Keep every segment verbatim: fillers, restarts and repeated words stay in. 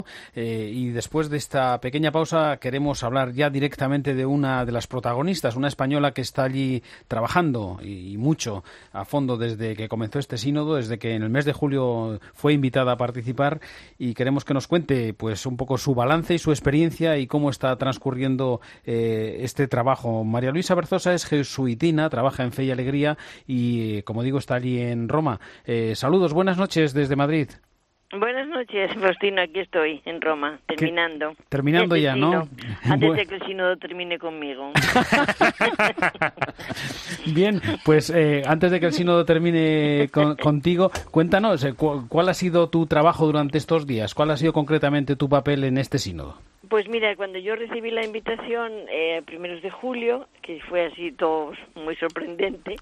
Eh, y después de esta pequeña pausa queremos hablar ya directamente de una de las protagonistas, una española que está allí trabajando y, y mucho a fondo desde que comenzó este sínodo, desde que en el mes de julio fue invitada a participar, y queremos que nos cuente pues un poco su balance y su experiencia y cómo está transcurriendo eh, este trabajo. María Luisa Berzosa es jesuitina, trabaja en Fe y Alegría y, eh, como digo, está allí en Roma. Eh, saludos, buenas noches desde Madrid. Buenas noches, Faustino, aquí estoy, en Roma, terminando. ¿Qué? Terminando ya, ¿no? Antes bueno. de que el sínodo termine conmigo. Bien, pues eh, antes de que el sínodo termine con, contigo, cuéntanos, eh, cu- ¿cuál ha sido tu trabajo durante estos días? ¿Cuál ha sido concretamente tu papel en este sínodo? Pues mira, cuando yo recibí la invitación eh, a primeros de julio, que fue así todo muy sorprendente,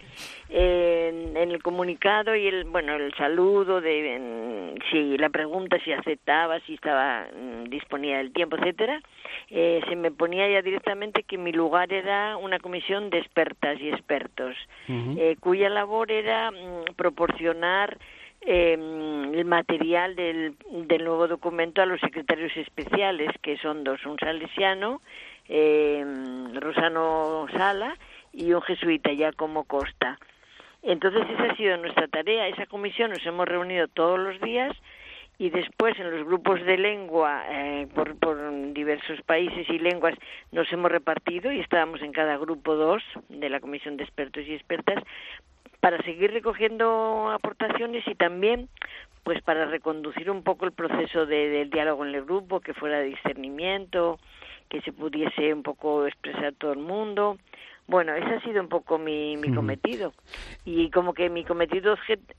eh, en, en el comunicado y el bueno el saludo de en, si la pregunta si aceptaba, si estaba mm, disponía del tiempo, etcétera, eh, se me ponía ya directamente que mi lugar era una comisión de expertas y expertos, uh-huh. eh, cuya labor era mm, proporcionar Eh, el material del, del nuevo documento a los secretarios especiales, que son dos, un salesiano, eh, Rosano Sala, y un jesuita, Giacomo Costa. Entonces esa ha sido nuestra tarea. Esa comisión nos hemos reunido todos los días y después en los grupos de lengua eh, por, por diversos países y lenguas nos hemos repartido y estábamos en cada grupo dos de la comisión de expertos y expertas para seguir recogiendo aportaciones y también pues para reconducir un poco el proceso de, del diálogo en el grupo, que fuera de discernimiento, que se pudiese un poco expresar todo el mundo. Bueno, ese ha sido un poco mi, mi cometido. Y como que mi cometido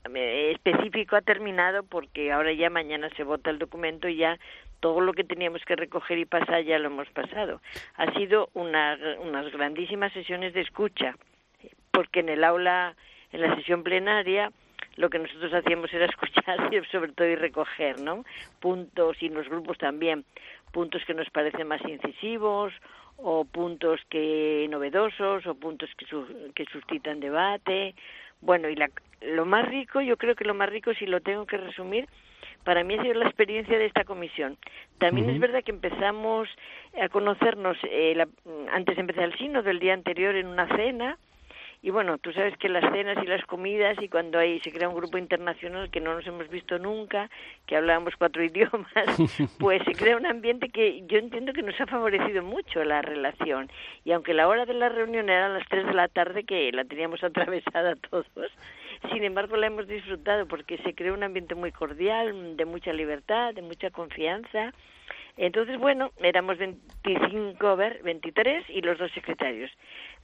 específico ha terminado porque ahora ya mañana se vota el documento y ya todo lo que teníamos que recoger y pasar ya lo hemos pasado. Ha sido una, unas grandísimas sesiones de escucha, porque en el aula, en la sesión plenaria, lo que nosotros hacíamos era escuchar y sobre todo y recoger, ¿no? Puntos, y en los grupos también, puntos que nos parecen más incisivos, o puntos que novedosos, o puntos que, su, que suscitan debate. Bueno, y la, lo más rico, yo creo que lo más rico, si lo tengo que resumir, para mí ha sido la experiencia de esta comisión. También uh-huh. es verdad que empezamos a conocernos, eh, la, antes de empezar el sínodo, el día anterior en una cena. Y bueno, tú sabes que las cenas y las comidas, y cuando ahí se crea un grupo internacional que no nos hemos visto nunca, que hablábamos cuatro idiomas, pues se crea un ambiente que yo entiendo que nos ha favorecido mucho la relación. Y aunque la hora de la reunión era a las tres de la tarde, que la teníamos atravesada todos, sin embargo la hemos disfrutado porque se creó un ambiente muy cordial, de mucha libertad, de mucha confianza. Entonces, bueno, éramos veinticinco, a ver, veintitrés y los dos secretarios,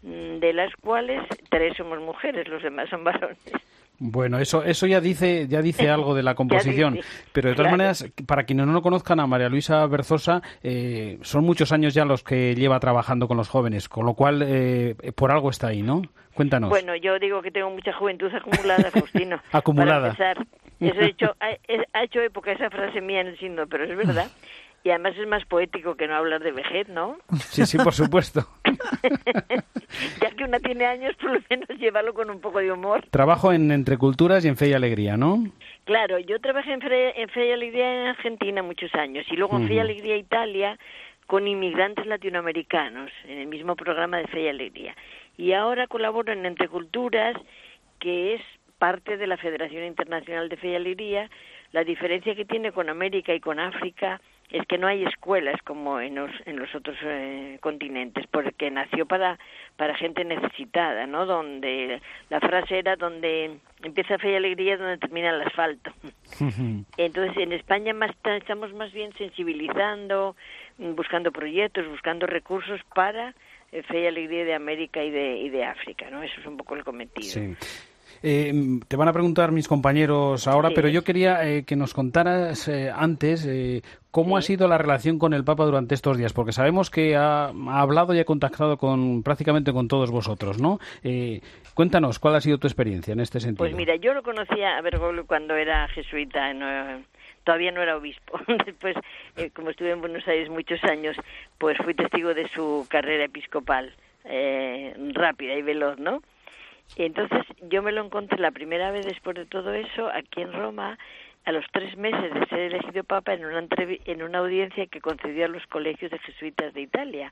de las cuales tres somos mujeres, los demás son varones. Bueno, eso eso ya dice ya dice algo de la composición, dice, pero de todas claro. maneras, para quienes no lo conozcan a María Luisa Berzosa, eh, son muchos años ya los que lleva trabajando con los jóvenes, con lo cual eh, por algo está ahí, ¿no? Cuéntanos. Bueno, yo digo que tengo mucha juventud acumulada, Faustino. Acumulada. Para empezar, eso he hecho, ha, ha hecho época esa frase mía en el sínodo, pero es verdad. Y además es más poético que no hablar de vejez, ¿no? Sí, sí, por supuesto. Ya que una tiene años, por lo menos llévalo con un poco de humor. Trabajo en Entre Culturas y en Fe y Alegría, ¿no? Claro, yo trabajé en Fe, en Fe y Alegría en Argentina muchos años y luego en uh-huh. Fe y Alegría Italia con inmigrantes latinoamericanos en el mismo programa de Fe y Alegría. Y ahora colaboro en Entre Culturas, que es parte de la Federación Internacional de Fe y Alegría. La diferencia que tiene con América y con África es que no hay escuelas como en los, en los otros eh, continentes, porque nació para para gente necesitada, ¿no? Donde la frase era donde empieza Fe y Alegría, donde termina el asfalto. Entonces, en España más estamos más bien sensibilizando, buscando proyectos, buscando recursos para eh, Fe y Alegría de América y de y de África, ¿no? Eso es un poco el cometido. Sí. Eh, te van a preguntar mis compañeros ahora, sí. pero yo quería eh, que nos contaras eh, antes eh, cómo sí. ha sido la relación con el Papa durante estos días, porque sabemos que ha, ha hablado y ha contactado con prácticamente con todos vosotros, ¿no? Eh, cuéntanos, ¿cuál ha sido tu experiencia en este sentido? Pues mira, yo lo conocía a Bergoglio cuando era jesuita, no, todavía no era obispo. Después, eh, como estuve en Buenos Aires muchos años, pues fui testigo de su carrera episcopal, eh, rápida y veloz, ¿no? Entonces yo me lo encontré la primera vez después de todo eso aquí en Roma, a los tres meses de ser elegido papa en una, entrev- en una audiencia que concedió a los colegios de jesuitas de Italia.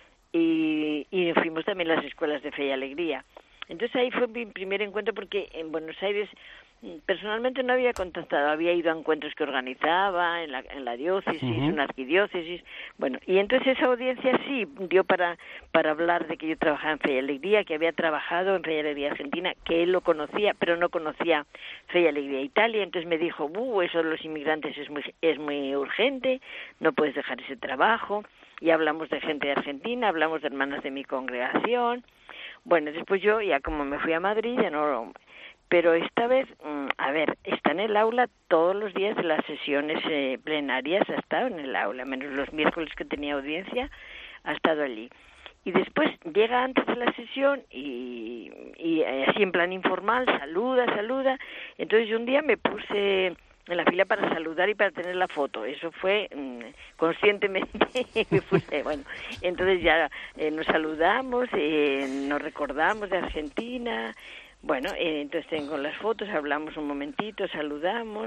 Y, y fuimos también a las escuelas de Fe y Alegría. Entonces ahí fue mi primer encuentro, porque en Buenos Aires personalmente no había contactado, había ido a encuentros que organizaba en la, en la diócesis, uh-huh. en la arquidiócesis, bueno, y entonces esa audiencia sí dio para, para hablar de que yo trabajaba en Fe y Alegría, que había trabajado en Fe y Alegría Argentina, que él lo conocía, pero no conocía Fe y Alegría Italia. Entonces me dijo, uh, eso de los inmigrantes es muy, es muy urgente, no puedes dejar ese trabajo, y hablamos de gente de Argentina, hablamos de hermanas de mi congregación. Bueno, después yo, ya como me fui a Madrid, ya no... Pero esta vez, a ver, está en el aula todos los días de las sesiones eh, plenarias, ha estado en el aula, menos los miércoles que tenía audiencia, ha estado allí. Y después llega antes de la sesión y, y así en plan informal, saluda, saluda. Entonces yo un día me puse en la fila para saludar y para tener la foto. Eso fue mmm, conscientemente, me puse, bueno, entonces ya eh, nos saludamos, eh, nos recordamos de Argentina. Bueno, eh, entonces tengo las fotos, hablamos un momentito, saludamos,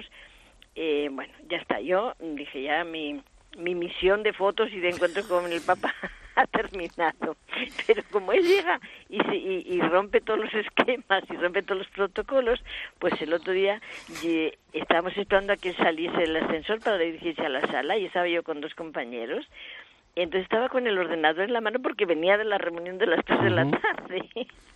eh, bueno, ya está. Yo dije, ya mi, mi misión de fotos y de encuentro con el Papa ha terminado. Pero como él llega y, se, y, y rompe todos los esquemas y rompe todos los protocolos, pues el otro día y, estábamos esperando a que saliese el ascensor para dirigirse a la sala y estaba yo con dos compañeros. Entonces estaba con el ordenador en la mano porque venía de la reunión de las tres de la tarde.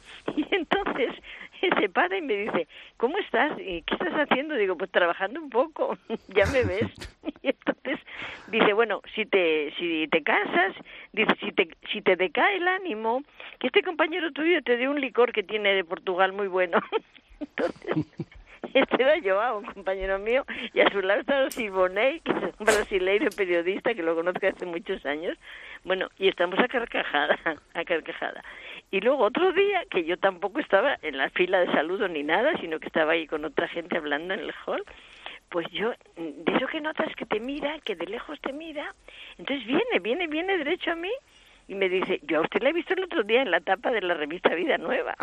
Y entonces se para y me dice, ¿cómo estás? ¿Y qué estás haciendo? Digo, pues trabajando un poco, ya me ves. Y entonces dice, bueno, si te si te cansas, dice, si te si te decae el ánimo, que este compañero tuyo te dé un licor que tiene de Portugal muy bueno. Entonces este era Joao, un compañero mío, y a su lado estaba Silvonei, que es un brasileiro periodista que lo conozco hace muchos años. Bueno, y estamos a carcajada, a carcajada. Y luego otro día, que yo tampoco estaba en la fila de saludo ni nada, sino que estaba ahí con otra gente hablando en el hall, pues yo, de eso que notas que te mira, que de lejos te mira, entonces viene, viene, viene derecho a mí, y me dice, yo a usted la he visto el otro día en la tapa de la revista Vida Nueva.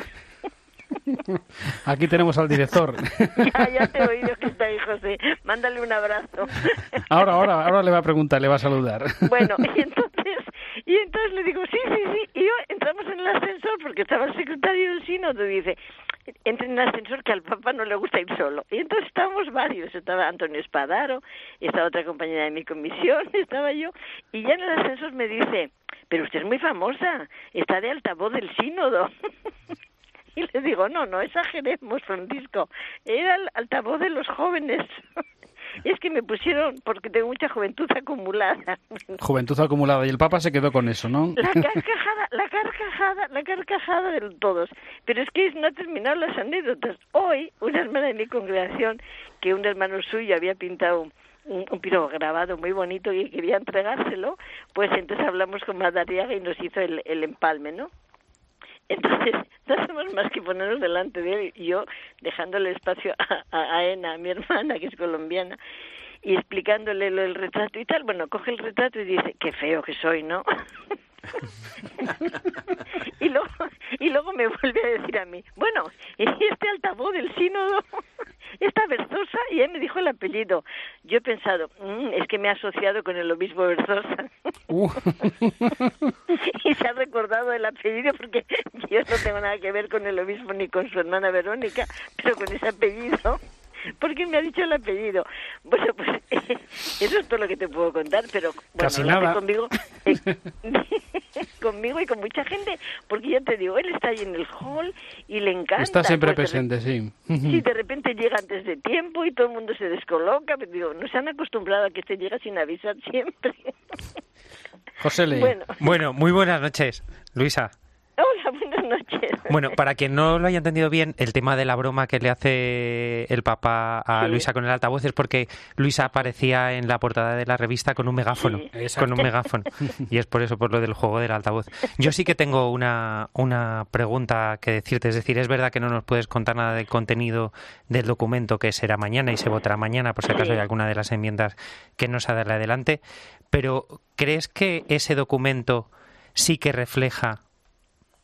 Aquí tenemos al director. Ya, ya te he oído que está ahí, José. Mándale un abrazo. Ahora, ahora, ahora le va a preguntar, le va a saludar. Bueno, y entonces, y entonces le digo, sí, sí, sí. Y yo entramos en el ascensor porque estaba el secretario del sínodo y dice, entra en el ascensor que al Papa no le gusta ir solo. Y entonces estábamos varios. Estaba Antonio Espadaro, estaba otra compañera de mi comisión, estaba yo. Y ya en el ascensor me dice, pero usted es muy famosa, está de altavoz del sínodo. Y le digo, no, no exageremos, Francisco, era el altavoz de los jóvenes. Es que me pusieron, porque tengo mucha juventud acumulada. Juventud acumulada, y el Papa se quedó con eso, ¿no? La carcajada, la carcajada, la carcajada de todos. Pero es que no ha terminado las anécdotas. Hoy, una hermana de mi congregación, que un hermano suyo había pintado un, un piro grabado muy bonito y quería entregárselo, pues entonces hablamos con Madariaga y nos hizo el, el empalme, ¿no? Entonces, no hacemos más que ponernos delante de él y yo dejándole espacio a, a, a Ena, a mi hermana, que es colombiana, y explicándole lo del retrato y tal. Bueno, coge el retrato y dice, qué feo que soy, ¿no? y luego y luego me vuelve a decir a mí, bueno, este altavoz del sínodo, esta Berzosa, y él me dijo el apellido. Yo he pensado, mmm, es que me ha asociado con el obispo Berzosa. Uh. Y se ha recordado el apellido porque yo no tengo nada que ver con el obispo ni con su hermana Verónica, pero con ese apellido, porque me ha dicho el apellido. Bueno, pues eh, eso es todo lo que te puedo contar, pero bueno, casi nada. Conmigo, eh, conmigo y con mucha gente, porque ya te digo, él está ahí en el hall y le encanta. Está siempre pues, presente, sí. Sí, de repente llega antes de tiempo y todo el mundo se descoloca, pero digo, no se han acostumbrado a que se llega sin avisar siempre. José Le. Bueno. bueno, muy buenas noches, Luisa. Hola, buenas noches. Bueno, para quien no lo haya entendido bien, el tema de la broma que le hace el Papa a sí. Luisa con el altavoz es porque Luisa aparecía en la portada de la revista con un megáfono, sí. con un megáfono, y es por eso, por lo del juego del altavoz. Yo sí que tengo una, una pregunta que decirte, es decir, es verdad que no nos puedes contar nada del contenido del documento que será mañana y se votará mañana, por si acaso sí. hay alguna de las enmiendas que no se darle adelante, pero ¿crees que ese documento sí que refleja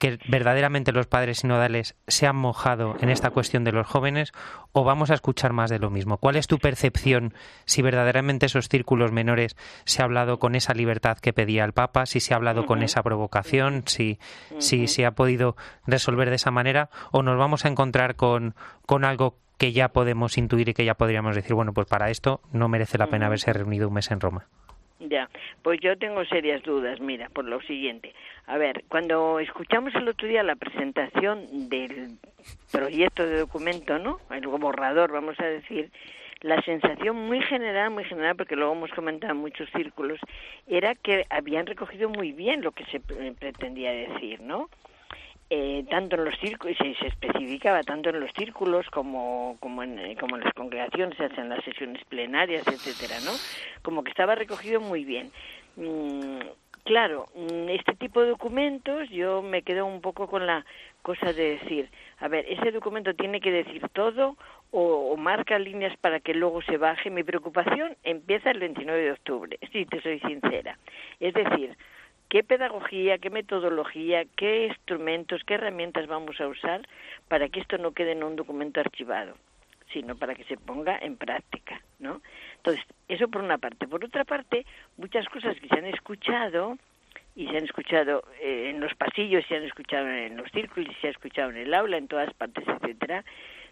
que verdaderamente los padres sinodales se han mojado en esta cuestión de los jóvenes, o vamos a escuchar más de lo mismo? ¿Cuál es tu percepción si verdaderamente esos círculos menores se ha hablado con esa libertad que pedía el Papa, si se ha hablado uh-huh. con esa provocación, si, uh-huh. si se ha podido resolver de esa manera, o nos vamos a encontrar con, con algo que ya podemos intuir y que ya podríamos decir, bueno, pues para esto no merece la pena uh-huh. haberse reunido un mes en Roma? Ya, pues yo tengo serias dudas, mira, por lo siguiente. A ver, cuando escuchamos el otro día la presentación del proyecto de documento, ¿no? El borrador, vamos a decir, la sensación muy general, muy general, porque luego hemos comentado en muchos círculos, era que habían recogido muy bien lo que se pretendía decir, ¿no? Eh, tanto en los círculos, se, se especificaba tanto en los círculos como como en, como en las congregaciones, en las sesiones plenarias, etcétera, ¿no? Como que estaba recogido muy bien. Mm, claro, este tipo de documentos yo me quedo un poco con la cosa de decir, a ver, ese documento tiene que decir todo o, o marca líneas para que luego se baje. Mi preocupación empieza el veintinueve de octubre, si te soy sincera. Es decir, ¿qué pedagogía, qué metodología, qué instrumentos, qué herramientas vamos a usar para que esto no quede en un documento archivado, sino para que se ponga en práctica, ¿no? Entonces, eso por una parte. Por otra parte, muchas cosas que se han escuchado, y se han escuchado eh, en los pasillos, se han escuchado en los círculos, se han escuchado en el aula, en todas partes, etcétera,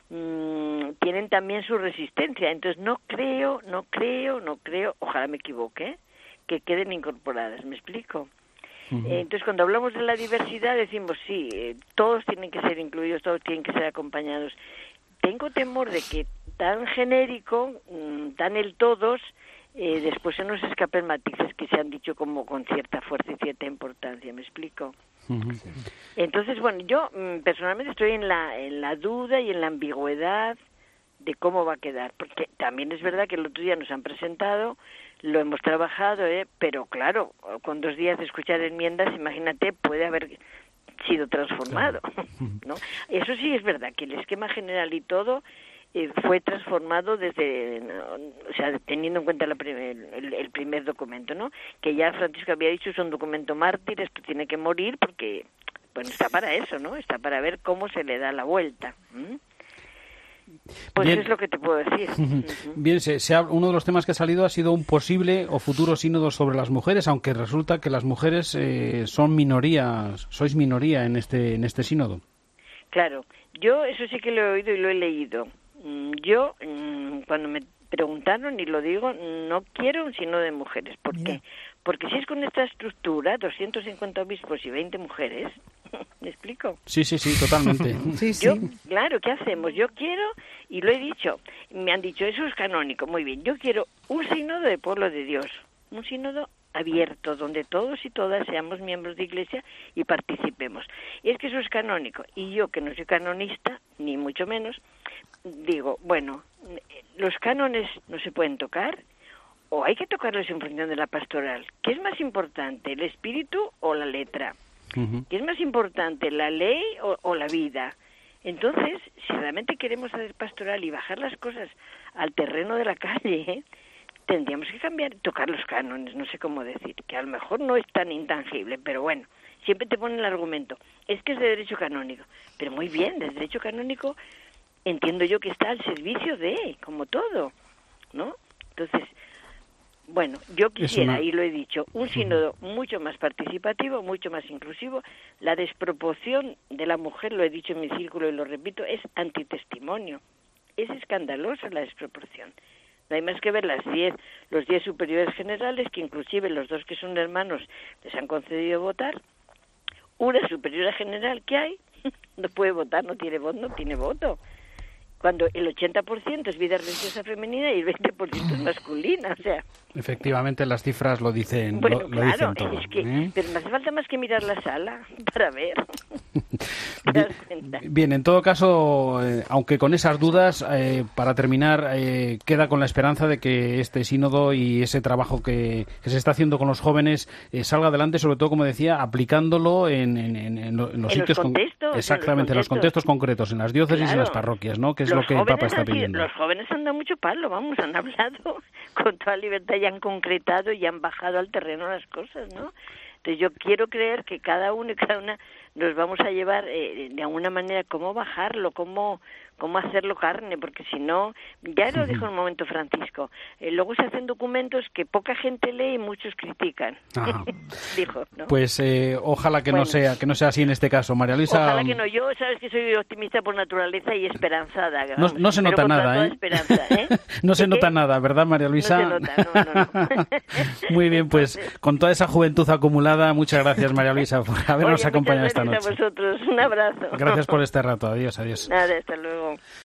mmm, tienen también su resistencia. Entonces, no creo, no creo, no creo, ojalá me equivoque, que queden incorporadas. ¿Me explico? Uh-huh. Entonces, cuando hablamos de la diversidad, decimos, sí, eh, todos tienen que ser incluidos, todos tienen que ser acompañados. Tengo temor de que tan genérico, mmm, tan el todos, eh, después se nos escapen matices que se han dicho como con cierta fuerza y cierta importancia. ¿Me explico? Uh-huh. Entonces, bueno, yo mmm, personalmente estoy en la, en la duda y en la ambigüedad de cómo va a quedar, porque también es verdad que el otro día nos han presentado, lo hemos trabajado, ¿eh? Pero claro, con dos días de escuchar enmiendas, imagínate, puede haber sido transformado, ¿no? Eso sí es verdad, que el esquema general y todo eh, fue transformado desde, o sea, teniendo en cuenta la primer, el, el primer documento, ¿no? Que ya Francisco había dicho, es un documento mártir, esto tiene que morir porque, bueno, está para eso, ¿no? Está para ver cómo se le da la vuelta. ¿Mm? Pues bien, es lo que te puedo decir. Bien, se, se ha, uno de los temas que ha salido ha sido un posible o futuro sínodo sobre las mujeres, aunque resulta que las mujeres eh, son minoría, sois minoría en este en este sínodo. Claro, yo eso sí que lo he oído y lo he leído. Yo, cuando me preguntaron, y lo digo, no quiero un sínodo de mujeres. ¿Por qué? Yeah. Porque si es con esta estructura, doscientos cincuenta obispos y veinte mujeres, ¿me explico? Sí, sí, sí, totalmente. sí, sí. Yo, claro, ¿qué hacemos? Yo quiero, y lo he dicho, me han dicho, eso es canónico, muy bien, yo quiero un sínodo de pueblo de Dios, un sínodo abierto, donde todos y todas seamos miembros de Iglesia y participemos. Y es que eso es canónico, y yo, que no soy canonista, ni mucho menos, digo, bueno, los cánones no se pueden tocar, o hay que tocarlos en función de la pastoral. ¿Qué es más importante, el espíritu o la letra? Uh-huh. ¿Qué es más importante, la ley o, o la vida? Entonces, si realmente queremos hacer pastoral y bajar las cosas al terreno de la calle, ¿eh? tendríamos que cambiar, tocar los cánones, no sé cómo decir, que a lo mejor no es tan intangible, pero bueno, siempre te ponen el argumento, es que es de derecho canónico, pero muy bien, de derecho canónico entiendo yo que está al servicio de, como todo, ¿no? Entonces, bueno, yo quisiera, una... y lo he dicho, un sínodo mucho más participativo, mucho más inclusivo. La desproporción de la mujer, lo he dicho en mi círculo y lo repito, es antitestimonio. Es escandalosa la desproporción. No hay más que ver las diez, los diez superiores generales, que inclusive los dos que son hermanos les han concedido votar. Una superiora general que hay, no puede votar, no tiene voto, no tiene voto. Cuando el ochenta por ciento es vida religiosa femenina y el veinte por ciento es masculina, o sea... Efectivamente, las cifras lo dicen, bueno, lo, lo claro, dicen todo. Es que, ¿eh? Pero no hace falta más que mirar la sala para ver. bien, bien, en todo caso, eh, aunque con esas dudas, eh, para terminar, eh, queda con la esperanza de que este sínodo y ese trabajo que, que se está haciendo con los jóvenes eh, salga adelante, sobre todo, como decía, aplicándolo en, en, en, en los ¿En sitios... los contextos, con, exactamente, en los, en los contextos concretos, en las diócesis claro. y en las parroquias, ¿no? Que es los lo que el Papa está pidiendo. Los jóvenes han dado mucho palo, vamos, han hablado con toda libertad y han concretado y han bajado al terreno las cosas, ¿no? Entonces yo quiero creer que cada uno y cada una nos vamos a llevar eh, de alguna manera cómo bajarlo, cómo cómo hacerlo carne, porque si no, ya lo dijo en un momento Francisco, eh, luego se hacen documentos que poca gente lee y muchos critican. Dijo, ¿no? Pues eh, ojalá que bueno, no sea que no sea así en este caso, María Luisa. Ojalá que no, yo sabes que soy optimista por naturaleza y esperanzada. Vamos, no, no se nota nada, ¿eh? Esperanza, ¿eh? No se nota qué? nada, ¿verdad, María Luisa? No se nota, no, no, no. Muy bien, pues con toda esa juventud acumulada, muchas gracias, María Luisa, por habernos Oye, acompañado esta noche. Gracias a vosotros, un abrazo. Gracias por este rato, adiós, adiós. Nada, hasta luego.